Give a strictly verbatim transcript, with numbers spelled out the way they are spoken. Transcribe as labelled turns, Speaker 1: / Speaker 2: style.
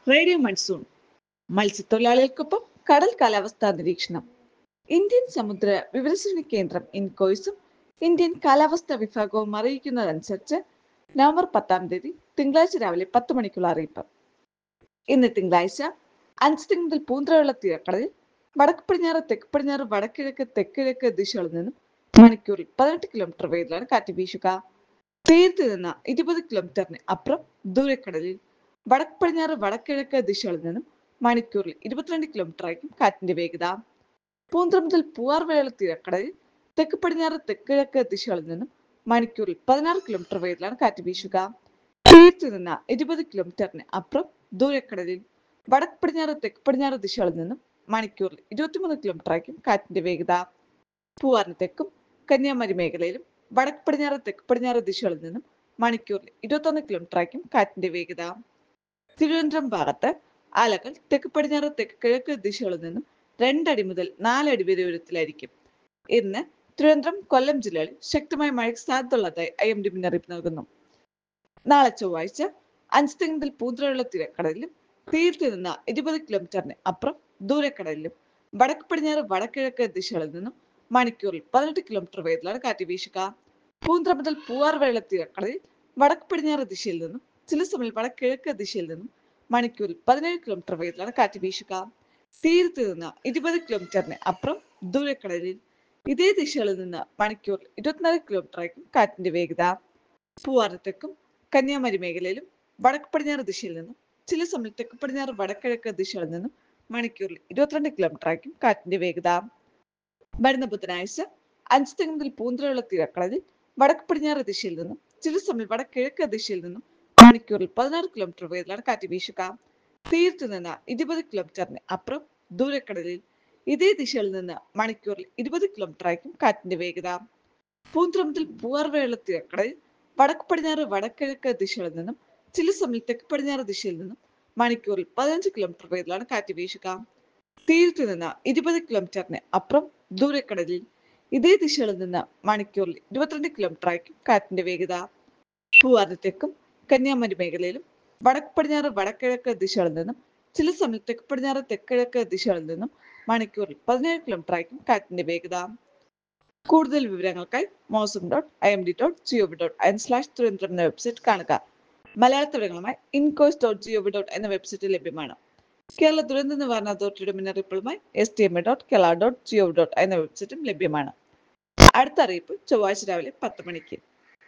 Speaker 1: Radio monsoon മത്സ്യത്തൊഴിലാളികൾക്കൊപ്പം കടൽ കാലാവസ്ഥാ നിരീക്ഷണം. ഇന്ത്യൻ സമുദ്ര വിവരശ്രേണി കേന്ദ്രം ഇൻകോയ്സും ഇന്ത്യൻ കാലാവസ്ഥാ വിഭാഗവും അറിയിക്കുന്നതനുസരിച്ച് നവംബർ പത്താം തീയതി തിങ്കളാഴ്ച രാവിലെ പത്ത് മണിക്കുള്ള അറിയിപ്പ്. ഇന്ന് തിങ്കളാഴ്ച അഞ്ച് മുതൽ പൂന്തറയുള്ള തീരക്കടലിൽ വടക്ക് പടിഞ്ഞാറ് തെക്ക് പടിഞ്ഞാറ് വടക്കിഴക്ക് തെക്കിഴക്ക് ദിശകളിൽ നിന്നും മണിക്കൂറിൽ പതിനെട്ട് കിലോമീറ്റർ വേഗത്തിലാണ് കാറ്റ് വീശുക. തീരത്ത് നിന്ന് ഇരുപത് കിലോമീറ്ററിന് അപ്പുറം ദൂരക്കടലിൽ വടക്ക് പടിഞ്ഞാറ് വടക്കിഴക്ക് ദിശകളിൽ നിന്നും മണിക്കൂറിൽ ഇരുപത്തിരണ്ട് കിലോമീറ്റർ ആയിരിക്കും കാറ്റിന്റെ വേഗത. പൂന്തറ മുതൽ പൂവാർ വരെയുള്ള തീരക്കടലിൽ തെക്ക് പടിഞ്ഞാറ് തെക്കിഴക്ക് ദിശകളിൽ നിന്നും മണിക്കൂറിൽ പതിനാറ് കിലോമീറ്റർ വേഗത്തിലാണ് കാറ്റ് വീശുക. തീരത്ത് നിന്ന് ഇരുപത് കിലോമീറ്ററിന് അപ്പുറം ദൂരക്കടലിൽ വടക്ക് പടിഞ്ഞാറ് തെക്ക് പടിഞ്ഞാറ് ദിശകളിൽ നിന്നും മണിക്കൂറിൽ ഇരുപത്തിമൂന്ന് കിലോമീറ്റർ ആയിരിക്കും കാറ്റിന്റെ വേഗത. പൂവാറിന് തെക്കും കന്യാകുമാരി മേഖലയിലും വടക്ക് പടിഞ്ഞാറ് തെക്ക് പടിഞ്ഞാറ് ദിശകളിൽ നിന്നും മണിക്കൂറിൽ ഇരുപത്തൊന്ന് കിലോമീറ്റർ ആയിരിക്കും കാറ്റിന്റെ വേഗത. തിരുവനന്തപുരം ഭാഗത്ത് അലകൾ തെക്ക് പടിഞ്ഞാറ് തെക്ക് കിഴക്ക് ദിശകളിൽ നിന്നും രണ്ടടി മുതൽ നാലടി വരെ ഉയരത്തിലായിരിക്കും. ഇന്ന് തിരുവനന്തപുരം കൊല്ലം ജില്ലകളിൽ ശക്തമായ മഴയ്ക്ക് സാധ്യതയുള്ളതായി ഐ എം ഡി മുന്നറിയിപ്പ് നൽകുന്നു. നാളെ ചൊവ്വാഴ്ച അഞ്ച് മുതൽ പൂന്തറയുള്ള തീരക്കടലിലും തീരത്ത് നിന്ന് ഇരുപത് കിലോമീറ്ററിന് അപ്പുറം ദൂരക്കടലിലും വടക്ക് പടിഞ്ഞാറ് വടക്കിഴക്ക് ദിശകളിൽ നിന്നും മണിക്കൂറിൽ പതിനെട്ട് കിലോമീറ്റർ വേഗത്തിലാണ് കാറ്റ് വീശുക. പൂന്തറ മുതൽ പൂവാർ വരെയുള്ള തീരക്കടലിൽ വടക്ക് പടിഞ്ഞാറ് ദിശയിൽ നിന്നും ചില സമയം വടക്കിഴക്ക് ദിശയിൽ നിന്നും മണിക്കൂറിൽ പതിനേഴ് കിലോമീറ്റർ വേഗത്തിലാണ് കാറ്റ് വീശുക. തീരത്ത് നിന്ന് ഇരുപത് കിലോമീറ്ററിന് അപ്പുറം ദൂരക്കടലിൽ ഇതേ ദിശകളിൽ നിന്ന് മണിക്കൂറിൽ ഇരുപത്തിനാല് കിലോമീറ്റർ ആയിരിക്കും കാറ്റിന്റെ വേഗത. പൂവാറിന് തെക്കും കന്യാകുമാരി മേഖലയിലും വടക്ക് പടിഞ്ഞാറ് ദിശയിൽ നിന്നും ചില സമയം തെക്ക് പടിഞ്ഞാറ് വടക്കിഴക്ക് ദിശകളിൽ നിന്നും മണിക്കൂറിൽ ഇരുപത്തിരണ്ട് കിലോമീറ്റർ ആയിരിക്കും കാറ്റിന്റെ വേഗത. വരുന്ന ബുധനാഴ്ച അഞ്ച് മുതൽ പൂന്തറയുള്ള തീരക്കടലിൽ വടക്ക് പടിഞ്ഞാറ് ദിശയിൽ നിന്നും ചില സമയം വടക്കിഴക്ക് ദിശയിൽ നിന്നും മണിക്കൂറിൽ പതിനാറ് കിലോമീറ്റർ വേഗത്തിലാണ് കാറ്റ് വീശുക. തീരത്ത് നിന്ന് ഇരുപത് കിലോമീറ്ററിന് അപ്പുറം ദൂരക്കടലിൽ ഇതേ ദിശയിൽ നിന്ന് മണിക്കൂറിൽ ഇരുപത് കിലോമീറ്റർ ആയിരിക്കും കാറ്റിന്റെ വേഗത. പൂന്തറ മുതൽ പൂവാർ വരെയുള്ള തീരക്കടലിൽ വടക്ക് പടിഞ്ഞാറ് വടക്കിഴക്ക് ദിശകളിൽ നിന്നും ചില സമയം തെക്ക് പടിഞ്ഞാറ് ദിശയിൽ നിന്നും മണിക്കൂറിൽ പതിനഞ്ച് കിലോമീറ്റർ വേഗത്തിലാണ് കാറ്റ് വീശുക. തീരത്ത് നിന്ന് ഇരുപത് കിലോമീറ്ററിന് അപ്പുറം ദൂരക്കടലിൽ ഇതേ ദിശകളിൽ നിന്ന് മണിക്കൂറിൽ ഇരുപത്തിരണ്ട് കിലോമീറ്റർ ആയിരിക്കും കാറ്റിന്റെ വേഗത. പൂവാറിന് തെക്കും കന്യാകുമാരി മേഖലയിലും വടക്ക് പടിഞ്ഞാറ് വടക്കിഴക്ക് ദിശകളിൽ നിന്നും ചില സമയം തെക്ക് പടിഞ്ഞാറ് തെക്കിഴക്ക് ദിശകളിൽ നിന്നും മണിക്കൂറിൽ പതിനേഴ് കിലോമീറ്റർ ആയിരിക്കും കാറ്റിന്റെ വേഗത. കൂടുതൽ വിവരങ്ങൾക്കായി mausam dot I M D dot gov dot I N slash Thiruvananthapuram എന്ന വെബ്സൈറ്റ് കാണുക. മലയാളത്തിലുമായി ഇൻകോയ്സ് ഡോട്ട് ജിഒവി ഡോട്ട് എന്ന വെബ്സൈറ്റ് ലഭ്യമാണ്. കേരള ദുരന്ത നിവാരണ അതോറിറ്റിയുടെ മുന്നറിയിപ്പുകളുമായി S T M A dot Kerala dot gov dot എന്ന വെബ്സൈറ്റും ലഭ്യമാണ്. അടുത്ത അറിയിപ്പ് ചൊവ്വാഴ്ച രാവിലെ പത്ത് മണിക്ക്.